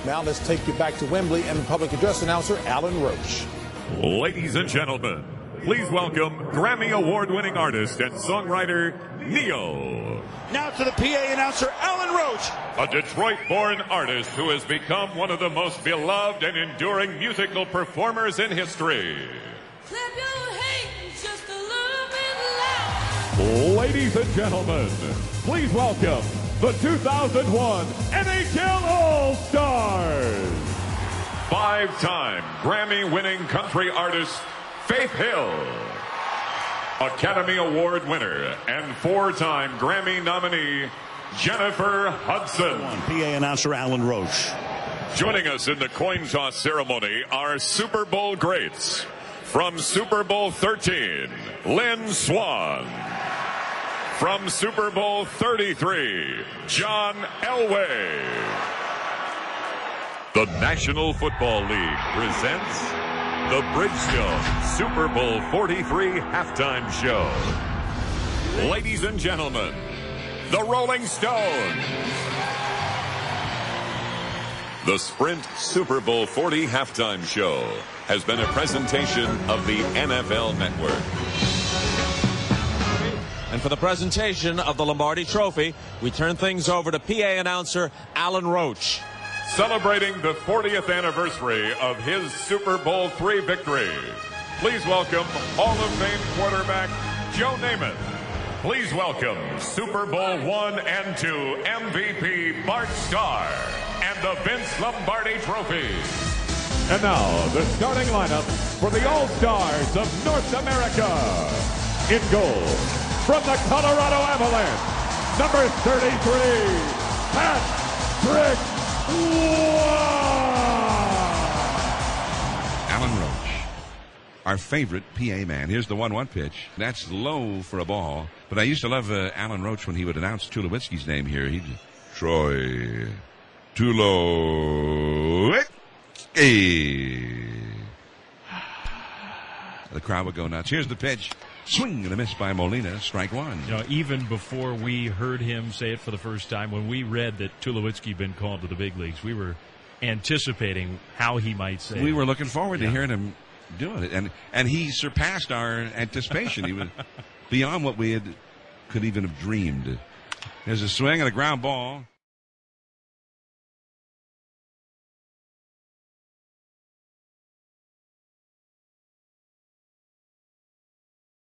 Now let's take you back to Wembley and public address announcer Alan Roach. Ladies and gentlemen, please welcome Grammy Award-winning artist and songwriter Neo. Now to the PA announcer Alan Roach. A Detroit-born artist who has become one of the most beloved and enduring musical performers in history. Clap your hands just a little bit loud. Ladies and gentlemen, please welcome the 2001 NHL All-Stars. Five-time Grammy-winning country artist Faith Hill. Academy Award winner and four-time Grammy nominee Jennifer Hudson. PA announcer Alan Roach. Joining us in the coin toss ceremony are Super Bowl greats. From Super Bowl 13, Lynn Swann. From Super Bowl 33, John Elway. The National Football League presents the Bridgestone Super Bowl 43 halftime show. Ladies and gentlemen, the Rolling Stones. The Sprint Super Bowl 40 halftime show has been a presentation of the NFL Network. And for the presentation of the Lombardi Trophy, we turn things over to PA announcer Alan Roach. Celebrating the 40th anniversary of his Super Bowl III victory, please welcome Hall of Fame quarterback Joe Namath. Please welcome Super Bowl I and II MVP Bart Starr and the Vince Lombardi Trophy. And now, the starting lineup for the All-Stars of North America. In goal, from the Colorado Avalanche, number 33, Patrick Alan Roach, our favorite PA man. Here's the 1-1 pitch. That's low for a ball. But I used to love Alan Roach when he would announce Tulowitzki's name here. He'd Troy Tulowitzki. The crowd would go nuts. Here's the pitch. Swing and a miss by Molina. Strike one. You know, even before we heard him say it for the first time, when we read that Tulowitzki had been called to the big leagues, we were anticipating how he might say it. We were looking forward to hearing him doing it. And he surpassed our anticipation. He was beyond what we could even have dreamed. There's a swing and a ground ball.